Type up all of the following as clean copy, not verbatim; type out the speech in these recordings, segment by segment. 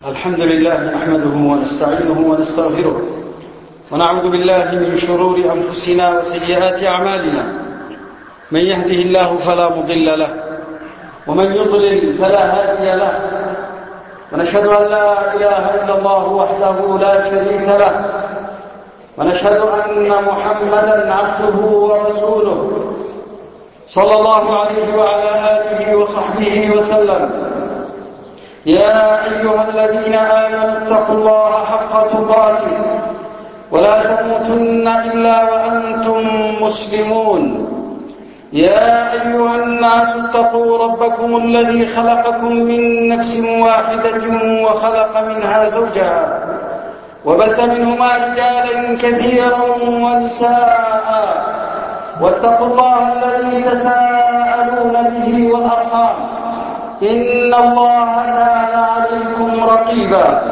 الحمد لله نحمده ونستعينه ونستغفره ونعوذ بالله من شرور أنفسنا وسيئات أعمالنا. من يهده الله فلا مضل له ومن يضلل فلا هادي له، ونشهد أن لا إله إلا الله وحده لا شريك له، ونشهد أن محمدا عبده ورسوله صلى الله عليه وعلى آله وصحبه وسلم. يا أيها الذين آمنوا اتقوا الله حق تقاته ولا تموتن إلا وأنتم مسلمون. يا أيها الناس اتقوا ربكم الذي خلقكم من نفس واحدة وخلق منها زوجها وبث منهما رجالا كثيرا ونساء، واتقوا الله الذي تساءلون به والأرحام إن الله كان عليكم رقيبا.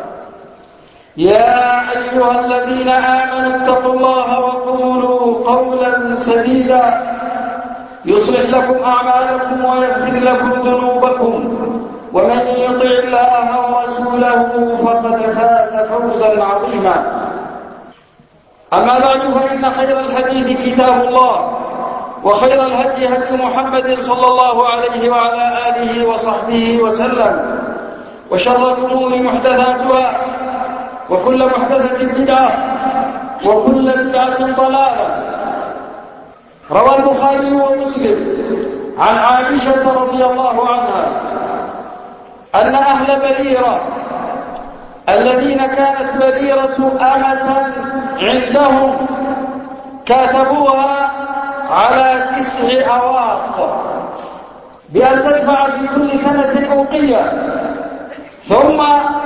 يا أيها الذين آمنوا اتقوا الله وقولوا قولا سديدا يصلح لكم أعمالكم ويغفر لكم ذنوبكم، ومن يطع الله ورسوله فقد فاز فوزا عظيما. أما بعد، فإن خير الحديث كتاب الله، وخير الهدي هدي محمد صلى الله عليه وعلى آله وصحبه وسلم، وشر الأمور محدثاتها، وكل محدثة بدعة، وكل بدعة ضلالة. روى البخاري ومسلم عن عائشة رضي الله عنها أن أهل بريرة الذين كانت بريرة أمة عندهم كاتبوها على 9 أواق بأن تدفع في كل سنة أوقية، ثم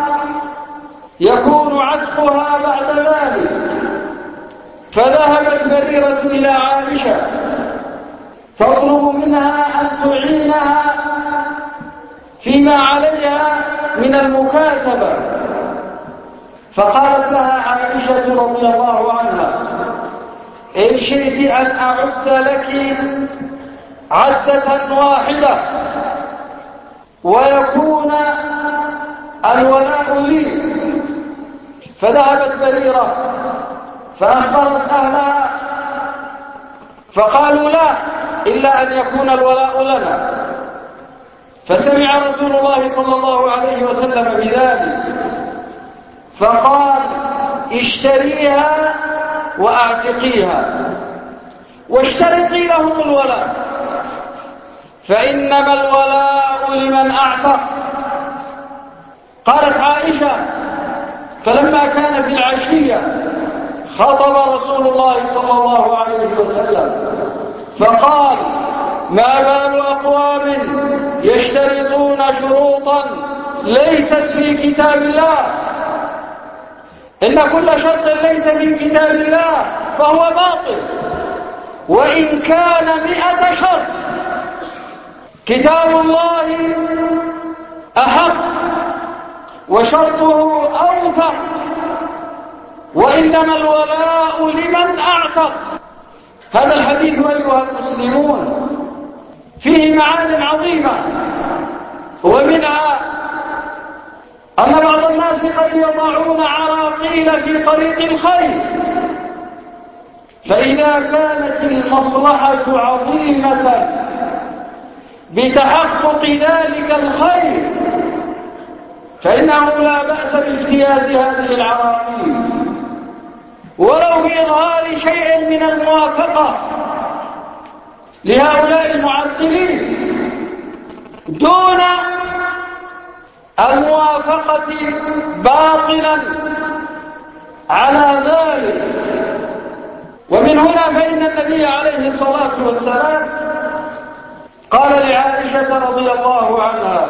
يكون عتقها بعد ذلك. فذهبت بريرة إلى عائشة تطلب منها أن تعينها فيما عليها من المكاتبة، فقالت لها عائشة رضي الله عنها: إن شئت أن أعد لك عدة واحدة ويكون الولاء لي. فذهبت بريرة فأخبرت أهلها فقالوا لا، إلا أن يكون الولاء لنا. فسمع رسول الله صلى الله عليه وسلم بذلك فقال: اشتريها وأعتقيها واشترطي لهم الولاء، فإنما الولاء لمن أعتق. قالت عائشة: فلما كان في العشية خطب رسول الله صلى الله عليه وسلم فقال: ما بال أقوام يشترطون شروطا ليست في كتاب الله؟ إن كل شرط ليس من كتاب الله فهو باطل، وإن كان 100 شرط. كتاب الله أحق وشرطه أوفق، وإنما الولاء لمن أعتق. هذا الحديث أيها المسلمون فيه معان عظيمة، ومنها أن بعض الناس قد يضعون عراقيل في طريق الخير، فإذا كانت المصلحة عظيمة بتحقق ذلك الخير فإنه لا بأس باجتياز هذه العراقيل، ولو بإظهار شيء من الموافقة لهؤلاء المعطلين دون الموافقة باطلا على ذلك. ومن هنا فإن النبي عليه الصلاة والسلام قال لعائشة رضي الله عنها: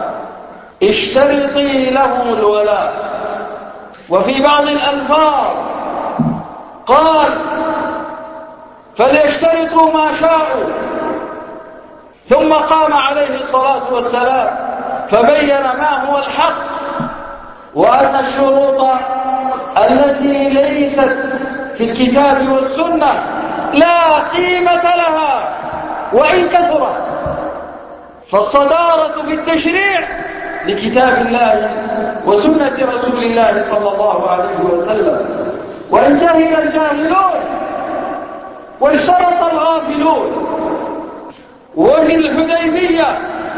اشترطي لهم الولاء. وفي بعض الألفاظ قال: فليشترطوا ما شاءوا. ثم قام عليه الصلاة والسلام فبين ما هو الحق، وأن الشروط التي ليست في الكتاب والسنة لا قيمة لها وإن كثرت. فالصدارة في التشريع لكتاب الله وسنة رسول الله صلى الله عليه وسلم. وإن جهل الجاهلون واشترط الغافلون. وفي الحديبية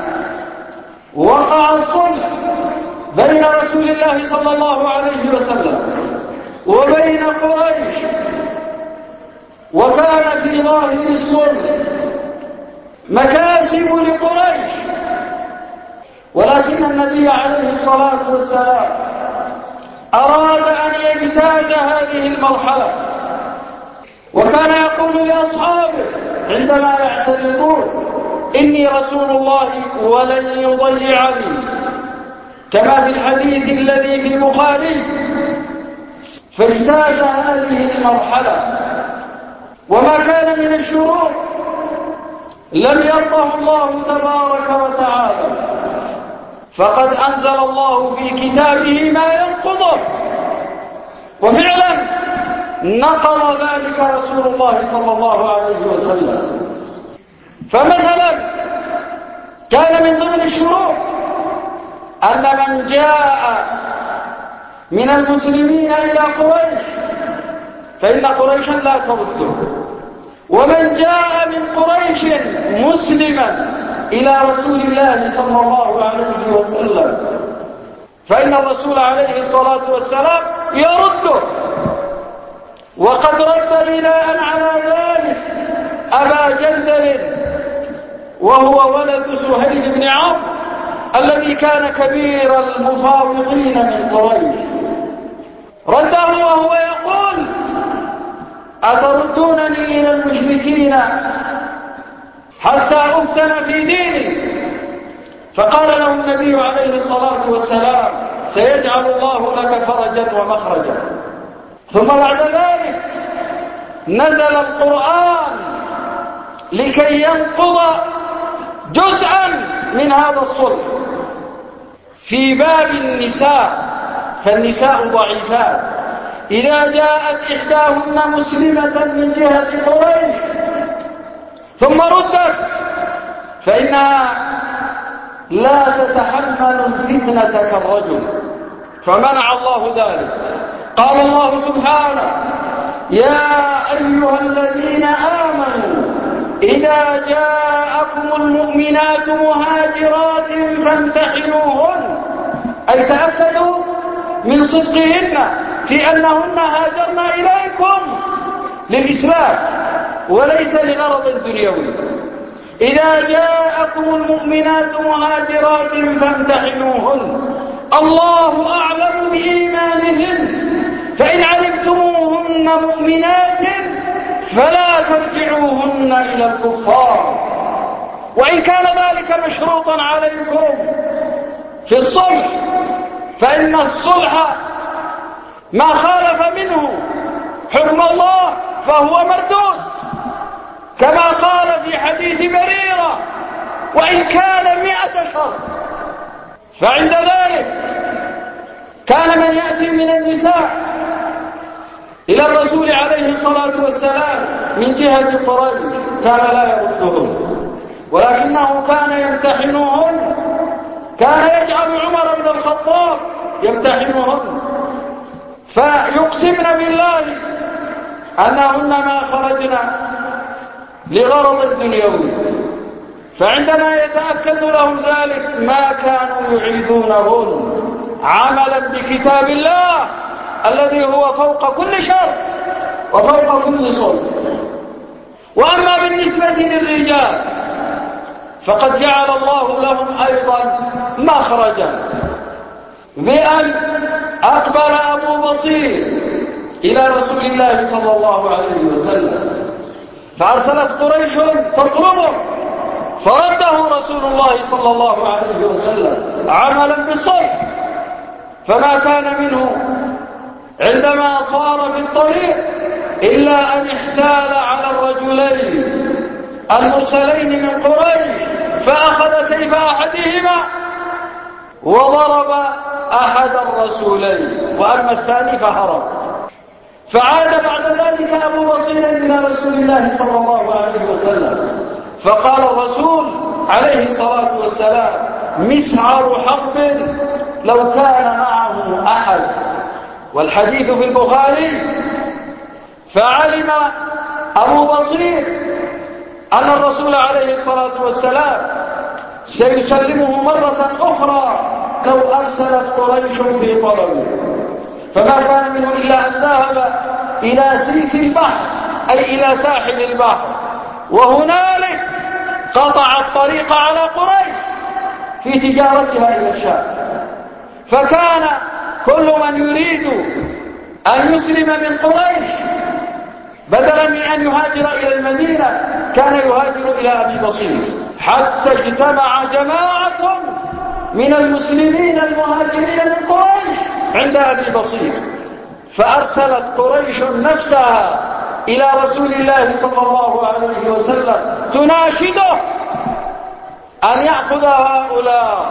وقع الصلح بين رسول الله صلى الله عليه وسلم وبين قريش، وكان في ظاهر الصلح مكاسب لقريش، ولكن النبي عليه الصلاة والسلام أراد أن يجتاز هذه المرحلة، وكان يقول لأصحابه عندما يعترضون: إني رسول الله ولن يضيعني، كما في الحديث الذي في البخاري. فاجتاز هذه المرحلة، وما كان من الشروط لم يرضه الله تبارك وتعالى، فقد أنزل الله في كتابه ما ينقضه، وفعلا نقض ذلك رسول الله صلى الله عليه وسلم. فمثلا كان من ضمن الشروط أن من جاء من المسلمين إلى قريش فإن قريشا لا ترده، ومن جاء من قريش مسلما إلى رسول الله صلى الله عليه وسلم فإن الرسول عليه الصلاة والسلام يرده. وقد رد بناء على ذلك أبا جندل، وهو ولد سهيل بن عمرو الذي كان كبير المفاوضين من قريش، رده وهو يقول: أتردونني إلى المشركين حتى أفتن في ديني؟ فقال له النبي عليه الصلاة والسلام: سيجعل الله لك فرجا ومخرجا. ثم بعد ذلك نزل القرآن لكي ينقض جزءا من هذا الصلح في باب النساء، فالنساء ضعيفات، إذا جاءت إحداهن مسلمة من جهة قريش ثم ردت فإنها لا تتحمل الفتنة كالرجل، فمنع الله ذلك. قال الله سبحانه: يا أيها الذين آمنوا إذا جاءكم المؤمنات مهاجرات فامتحنوهن، أي تأكدوا من صدقهن في أنهن هاجرن إليكم للإسلام وليس لغرض دنيوي. إذا جاءكم المؤمنات مهاجرات فامتحنوهن، الله أعلم بإيمانهن، فإن علمتموهن مؤمنات فلا ترجعوهن إلى الكفار. وإن كان ذلك مشروطا عليكم في الصلح، فإن الصلح ما خالف منه حكم الله فهو مردود، كما قال في حديث بريرة: وإن كان 100 شرط. فعند ذلك كان من يأتي من النساء إلى الرسول عليه الصلاة والسلام من جهة قريش كان لا يردهم، ولكنه كان يمتحنهن، كان يجعل عمر بن الخطاب يمتحنهن فيقسمن بالله أنهن ما خرجن لغرض دنيوي، فعندما يتأكد لهم ذلك ما كانوا يعيدونهن عملا بكتاب الله الذي هو فوق كل شر وفوق كل صلح. وأما بالنسبة للرجال فقد جعل الله لهم أيضا مخرجا، بأن أقبل أبو بصير إلى رسول الله صلى الله عليه وسلم فأرسلت قريش تطلبه، فرده رسول الله صلى الله عليه وسلم عملا بالصلح، فما كان منه عندما صار في الطريق إلا أن احتال على الرجلين المرسلين من قريش فأخذ سيف أحدهما وضرب أحد الرسولين، وأما الثاني فهرب. فعاد بعد ذلك أبو بصير إلى رسول الله صلى الله عليه وسلم فقال الرسول عليه الصلاة والسلام: مسعر حرب لو كان معه أحد. والحديث في البخاري: فعلم أبو بصير أن الرسول عليه الصلاة والسلام سيسلمه مرة أخرى لو أرسلت قريش في طلبه، فما كان منه إلا أن ذهب إلى سيف البحر أي إلى ساحل البحر، وهنالك قطع الطريق على قريش في تجارتها إلى الشام. فكان كل من يريد أن يسلم من قريش بدلا من أن يهاجر إلى المدينة كان يهاجر إلى أبي بصير، حتى اجتمع جماعة من المسلمين المهاجرين من قريش عند أبي بصير، فأرسلت قريش نفسها إلى رسول الله صلى الله عليه وسلم تناشده أن يأخذ هؤلاء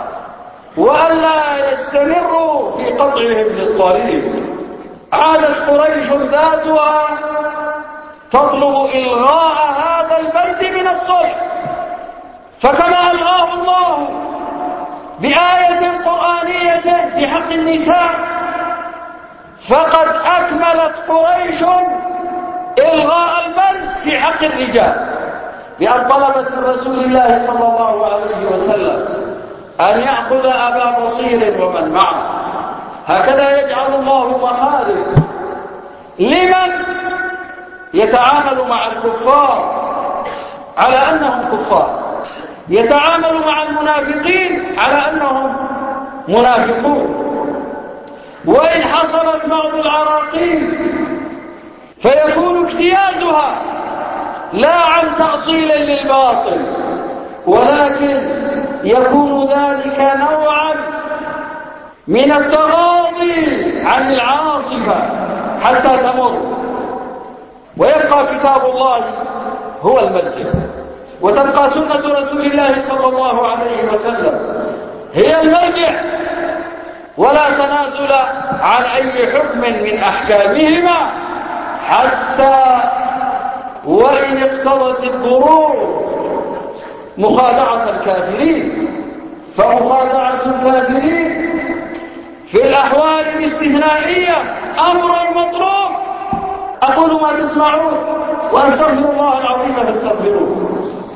وألا يستمروا في قطعهم للطريق. عادت قريش ذاتها تطلب إلغاء هذا البند من الصلح، فكما ألغاه الله بآية قرآنية في حق النساء، فقد أكملت قريش إلغاء البند في حق الرجال، بأن طلبت من رسول الله صلى الله عليه وسلم أن يأخذ أبا بصير ومن معه. هكذا يجعل الله مخارج لمن يتعامل مع الكفار على أنهم كفار، يتعامل مع المنافقين على أنهم منافقون. وإن حصلت بعض العراقيل فيكون اجتيازها لا عن تأصيل للباطل، ولكن يكون ذلك نوعا من التغاضي عن العاصفة حتى تمر، ويبقى كتاب الله هو المرجع، وتبقى سنة رسول الله صلى الله عليه وسلم هي المرجع، ولا تنازل عن أي حكم من أحكامهما، حتى وإن اقتضت الظروف مخادعة الكافرين، فمخادعة الكافرين في الأحوال الاستثنائية أمر مطلوب. أقول ما تسمعون وأستغفر الله العظيم فاستغفروه.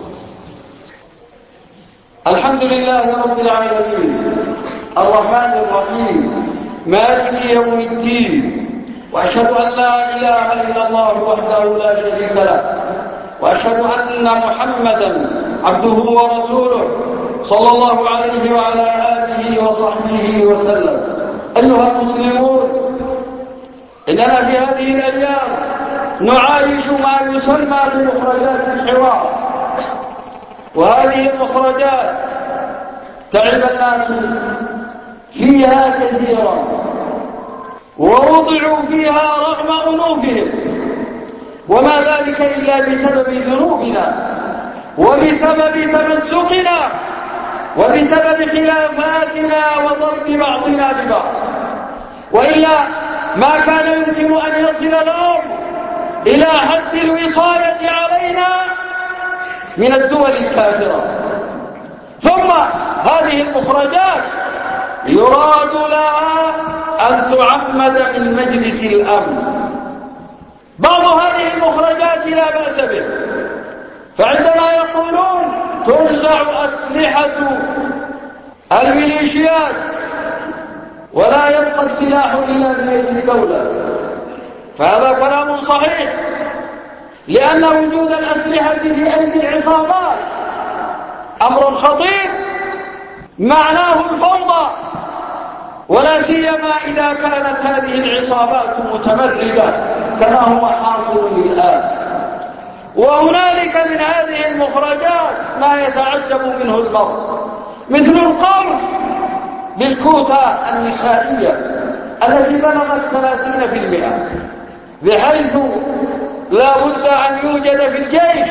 الحمد لله رب العالمين الرحمن الرحيم مالك يوم الدين، وأشهد أن لا إله إلا الله وحده لا شريك له، وأشهد أن محمدا عبده ورسوله صلى الله عليه وعلى آله وصحبه وسلم. أيها المسلمون، إننا في هذه الأيام نعايش ما يسمى بمخرجات الحوار، وهذه المخرجات تعب الناس فيها كثيرا، ووضعوا فيها رغم أنوفهم، وما ذلك إلا بسبب ذنوبنا وبسبب تمسكنا وبسبب خلافاتنا وضرب بعضنا ببعض، وإلا ما كان يمكن أن يصل الأمر إلى حد الوصاية علينا من الدول الكافرة. ثم هذه المخرجات يراد لها أن تعمد من مجلس الأمن. بعض هذه المخرجات لا بأس به، فعندما يقولون تنزع أسلحة الميليشيات ولا يبقى السلاح إلا في يد الدولة، فهذا كلام صحيح، لأن وجود الأسلحة في أيدي العصابات أمر خطير معناه الفوضى، ولا سيما إذا كانت هذه العصابات متمردة كما هو حاصل الآن. وهنالك من هذه المخرجات ما يتعجب منه المرء، مثل القول بالكوتا النسائية التي بلغت 30%، بحيث لا بد أن يوجد في الجيش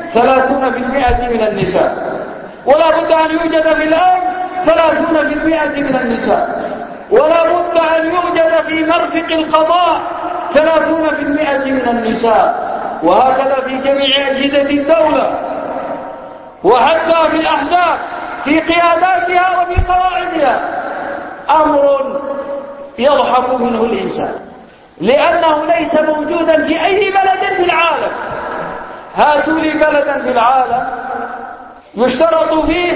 30% من النساء، ولا بد أن يوجد في الأمن 30% من النساء، ولا بد أن يوجد في مرفق القضاء 30% من النساء، وهكذا في جميع أجهزة الدولة، وحتى في الأحزاب في قياداتها وفي قواعدها أمر يضحك منه الإنسان، لأنه ليس موجودا في أي بلد في العالم. هاتوا لي بلدا في العالم يشترط فيه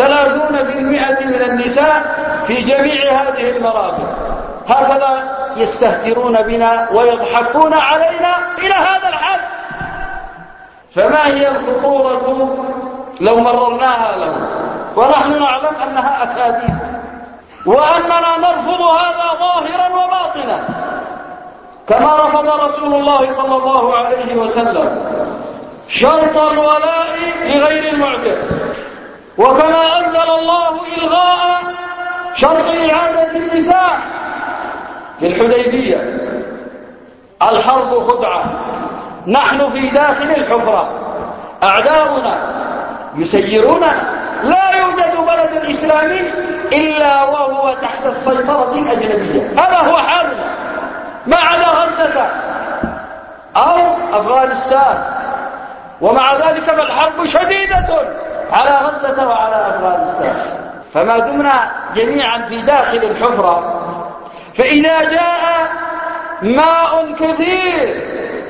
30% من النساء في جميع هذه المراتب. هكذا يستهترون بنا ويضحكون علينا إلى هذا الحد. فما هي الخطورة لو مررناها لهم ونحن نعلم أنها أكاذيب، وأننا نرفض هذا ظاهرا وباطنا، كما رفض رسول الله صلى الله عليه وسلم شرط الولاء لغير المعتق، وكما أنزل الله إلغاء شرط إعادة النساء في الحديبية. الحرب خدعة، نحن في داخل الحفرة، أعداؤنا يسيروننا، لا يوجد بلد إسلامي إلا وهو تحت السيطرة الأجنبية. هذا هو حالنا، ما عدا غزة أو أفغانستان، ومع ذلك فالحرب شديدة على غزة وعلى أفغانستان. فما دمنا جميعا في داخل الحفرة، فإذا جاء ماء كثير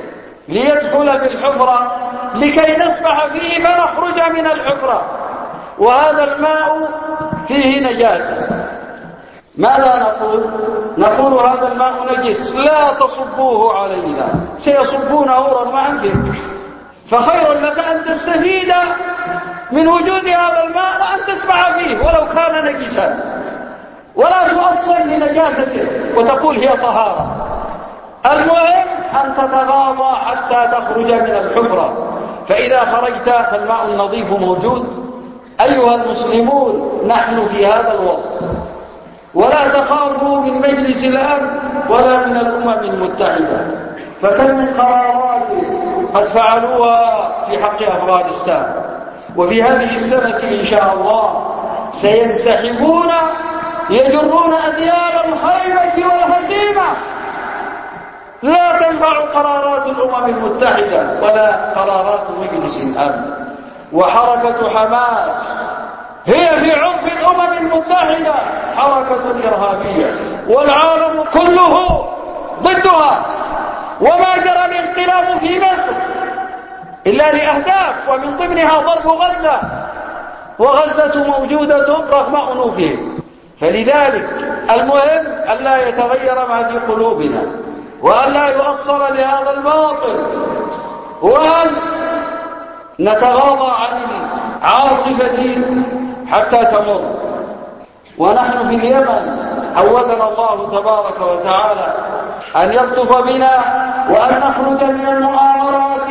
ليدخل في الحفرة لكي نسبح فيه فنخرج من الحفرة، وهذا الماء فيه نجاسة، ماذا نقول؟ نقول هذا الماء نجس، لا تصبوه علينا، سيصبونه رغم فيك، فخير لك أن تستفيد من وجود هذا الماء وأن تسبح فيه ولو كان نجسا، ولا تؤصل لنجاسته وتقول هي طهارة. المهم أن تتغاضى حتى تخرج من الحفرة، فإذا خرجت فالماء النظيف موجود. أيها المسلمون، نحن في هذا الوقت، ولا تخافوا من مجلس الأمن ولا من الأمم المتحدة، فكم من قرارات قد فعلوها في حق أفغانستان، وفي هذه السنة إن شاء الله سينسحبون يجرون أذيال الخيبة والهزيمة. لا تنفع قرارات الأمم المتحدة ولا قرارات مجلس الأمن. وحركة حماس هي في عرف الأمم المتحدة حركة إرهابية، والعالم كله ضدها. وما جرى الانقلاب في مصر إلا لأهداف، ومن ضمنها ضرب غزة، وغزة موجودة رغم أنوفهم. فلذلك المهم أن لا يتغير ما في قلوبنا، وأن لا يؤصل لهذا الباطل، وأن نتغاضى عن العاصفة حتى تمر. ونحن في اليمن عودنا الله تبارك وتعالى أن يلطف بنا وأن نخرج من المؤامرات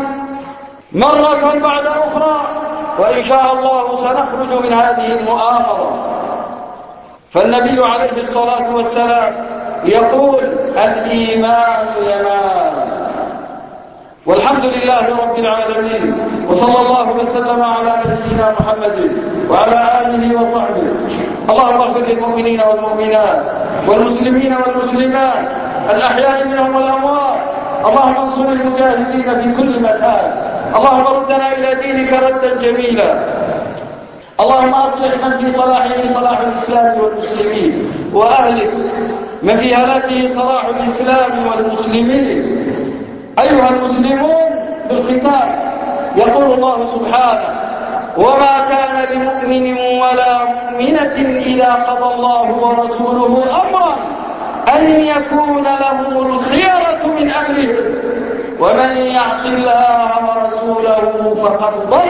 مرة بعد أخرى، وإن شاء الله سنخرج من هذه المؤامرة. فالنبي عليه الصلاة والسلام يقول الإيمان يمان. والحمد لله رب العالمين، وصلى الله وسلم على نبينا محمد وعلى آله وصحبه. اللهم اغفر للمؤمنين والمؤمنات والمسلمين والمسلمات الأحياء منهم والأموات. اللهم انصر المجاهدين في كل مكان. اللهم ردنا إلى دينك ردا جميلا. اللهم أصلح من في صلاحه صلاح الإسلام والمسلمين، وأهلك من في هلاكه صلاح الإسلام والمسلمين. أيها المسلمون، بالختام يقول الله سبحانه: وما كان لمؤمن ولا مؤمنة إذا قضى الله ورسوله أمرا أن يكون لهم الخيرة من أمرهم ومن يعص الله ورسوله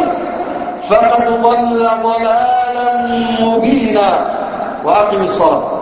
فقد ضل ضلالا مبينا. وأقم الصلاة.